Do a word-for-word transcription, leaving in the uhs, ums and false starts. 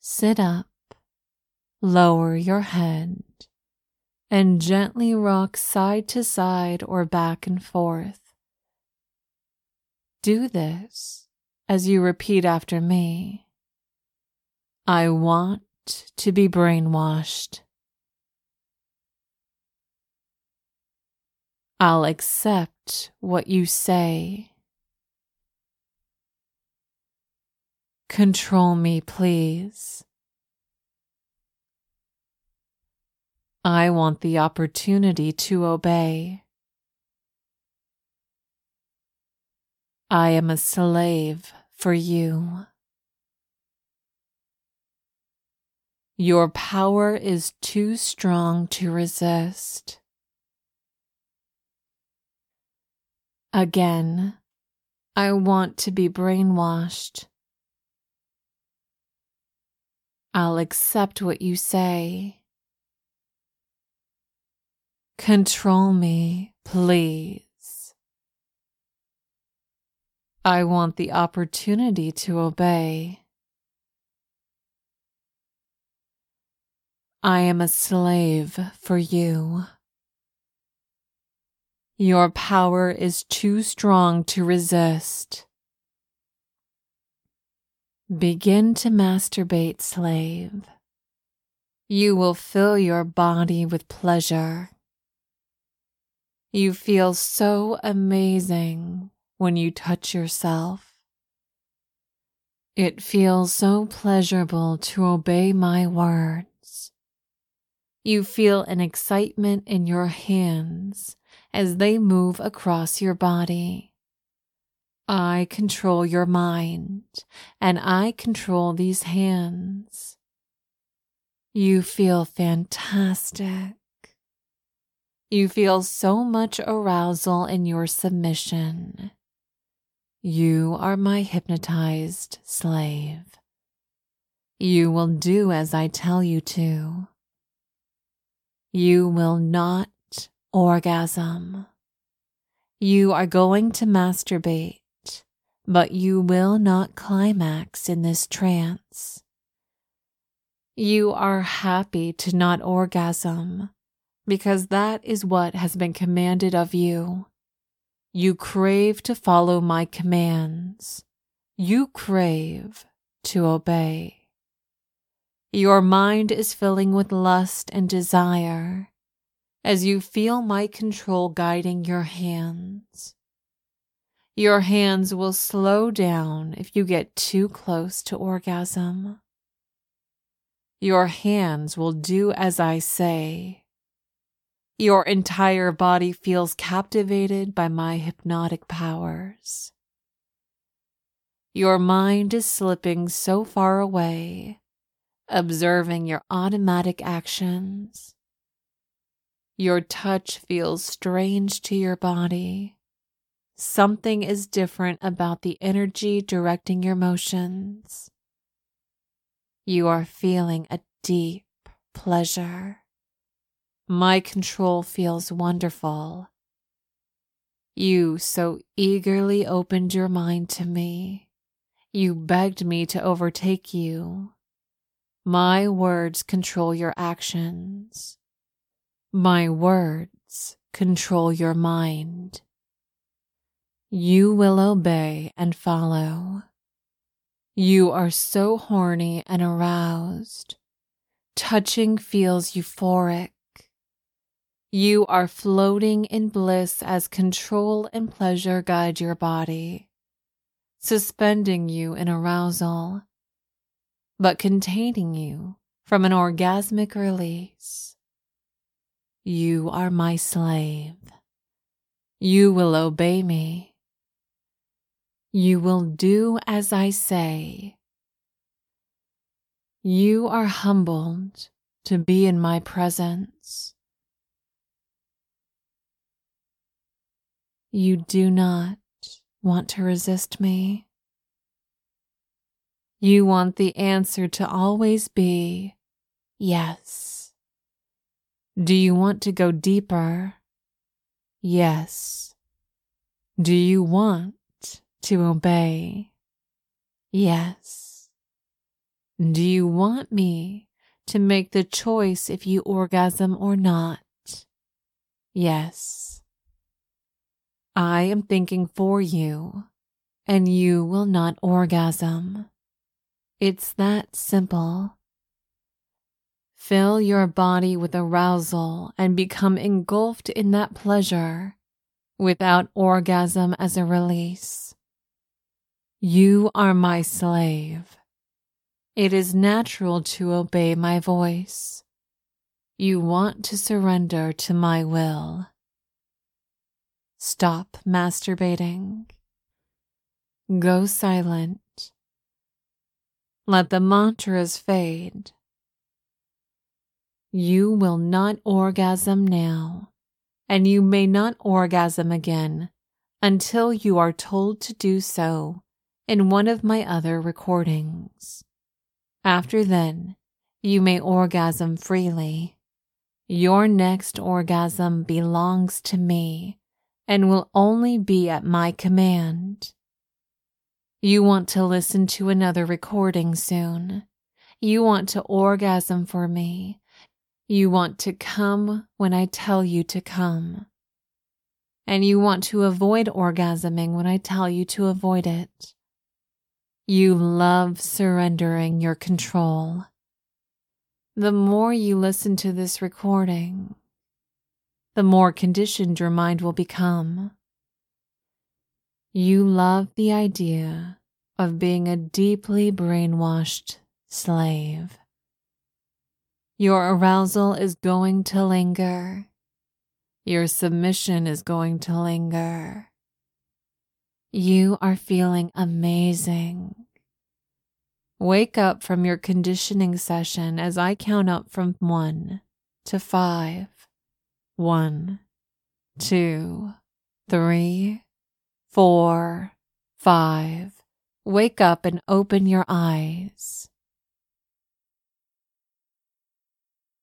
Sit up, lower your head, and gently rock side to side or back and forth. Do this as you repeat after me. I want to be brainwashed. I'll accept what you say. Control me, please. I want the opportunity to obey. I am a slave for you. Your power is too strong to resist. Again, I want to be brainwashed. I'll accept what you say. Control me, please. I want the opportunity to obey. I am a slave for you. Your power is too strong to resist. Begin to masturbate, slave. You will fill your body with pleasure. You feel so amazing when you touch yourself. It feels so pleasurable to obey my words. You feel an excitement in your hands as they move across your body. I control your mind, and I control these hands. You feel fantastic. You feel so much arousal in your submission. You are my hypnotized slave. You will do as I tell you to. You will not orgasm. You are going to masturbate, but you will not climax in this trance. You are happy to not orgasm because that is what has been commanded of you. You crave to follow my commands. You crave to obey. Your mind is filling with lust and desire as you feel my control guiding your hands. Your hands will slow down if you get too close to orgasm. Your hands will do as I say. Your entire body feels captivated by my hypnotic powers. Your mind is slipping so far away, observing your automatic actions. Your touch feels strange to your body. Something is different about the energy directing your motions. You are feeling a deep pleasure. My control feels wonderful. You so eagerly opened your mind to me. You begged me to overtake you. My words control your actions. My words control your mind. You will obey and follow. You are so horny and aroused. Touching feels euphoric. You are floating in bliss as control and pleasure guide your body, suspending you in arousal, but containing you from an orgasmic release. You are my slave. You will obey me. You will do as I say. You are humbled to be in my presence. You do not want to resist me. You want the answer to always be yes. Do you want to go deeper? Yes. Do you want to obey? Yes. Do you want me to make the choice if you orgasm or not? Yes. I am thinking for you, and you will not orgasm. It's that simple. Fill your body with arousal and become engulfed in that pleasure without orgasm as a release. You are my slave. It is natural to obey my voice. You want to surrender to my will. Stop masturbating. Go silent. Let the mantras fade. You will not orgasm now, and you may not orgasm again until you are told to do so in one of my other recordings. After then, you may orgasm freely. Your next orgasm belongs to me and will only be at my command. You want to listen to another recording soon. You want to orgasm for me. You want to come when I tell you to come. And you want to avoid orgasming when I tell you to avoid it. You love surrendering your control. The more you listen to this recording, the more conditioned your mind will become. You love the idea of being a deeply brainwashed slave. Your arousal is going to linger. Your submission is going to linger. You are feeling amazing. Wake up from your conditioning session as I count up from one to five. One, two, three, four, five. Wake up and open your eyes.